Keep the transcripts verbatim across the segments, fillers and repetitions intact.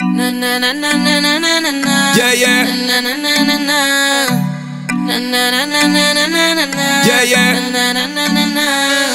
Na na na na na na na na na. Yeah, yeah. Na na na na na. Na na na na na na na na. Yeah, yeah. Na na na na na.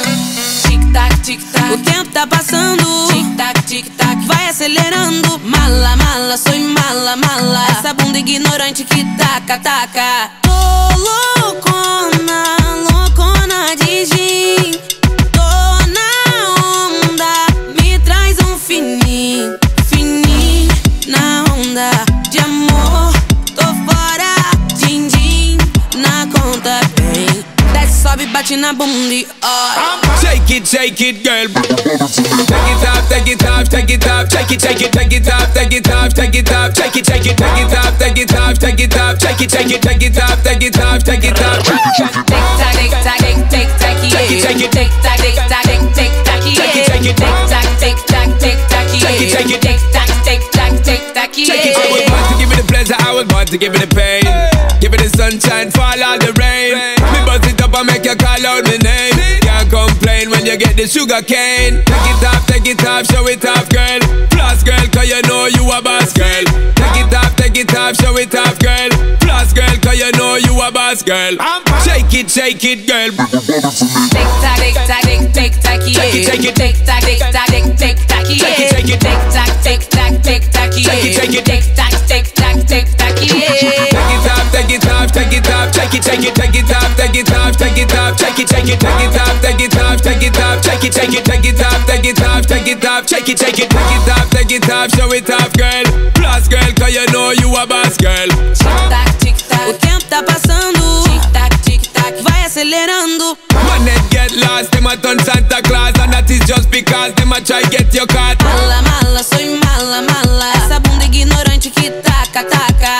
Tic tac, tic tac. O tempo tá passando. Tic tac, tic tac. Vai acelerando. Mala, mala, sou mala, mala. Essa bunda ignorante que taca, taca. Tô loucona, loucona de gin. Tô na onda, me traz um fininho, fininho na onda de amor. Tô fora, din din na conta bem. Desce, sobe, bate na bunda e ó. Shake it, shake it, girl. Take it off, take it off, take it off. Shake it, shake it, take it off, take it off, take it off. Shake it, shake it, take it off, take it off, take it off. Shake it, shake it, take it off, take it off, take it off. Tic tac, tic tac, tic tic tac, yeah. Shake it, shake it, tic tac, tic tac, tic tic tac, yeah. Shake it, shake it, tic tac, tic tac, tic tac, yeah. Shake it, shake it, tic tac, tic tac, tic tac, yeah. shake it. I was born to give it the pleasure, I was born to give it the pain. Give it the sunshine, fall all the rain. Me bust it up and make you call out my name. Can't complain when you get the sugar cane. Take it off, take it off, show it off, girl. Plus, girl, cause you know you a boss, girl. Take it off, take it off, show it off, girl. Plus, girl, cause you know you a boss, girl. Shake it, shake it, girl. Tic tac, tic tac, tic tic tac, yeah. Shake it, shake it. Tic tac, tic tac, tic tic tac, yeah. Shake it, shake it. Tic tac, tic tac, tic tac, yeah. Shake it, shake it. Tic tac, tic tac, tic tac, yeah. Take it off, take it off, take it off. Shake it, shake it, take it off, take it off, take it off. Shake it, shake it, take it off, take it off, take it off. Shake it, shake it, take it off, take it off, take it off. Shake it, shake it, take it off, take it off. Show it off, girl. Plus, girl, cause you know you a boss, girl. Tic tac, tic tac. O tempo tá passando. Tic tac, tic tac. Vai acelerando. Man, they get lost, them a turn Santa Claus. And that is just because them a try get your card. Mala, mala, sou mala, mala. Essa bunda ignorante que taca, taca.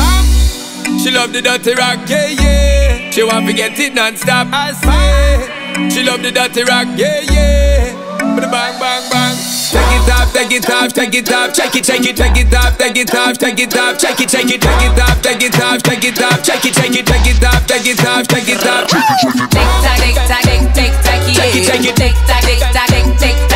She love the dirty rock, yeah, yeah. She want to get it non-stop, I say. She love the dirty rock, yeah, yeah. Bang, bang, bang. Take it off, take it off, take it off. Shake it, shake it, take it off, take it off, take it off. Shake it, shake it, take it off, take it off, take it off. Shake it, shake it, take it off, take it off, take it off. Tic tac, tic tac, tic tic tac, yeah. Shake it, shake it. Tic tac, tic tac, tic tic tac.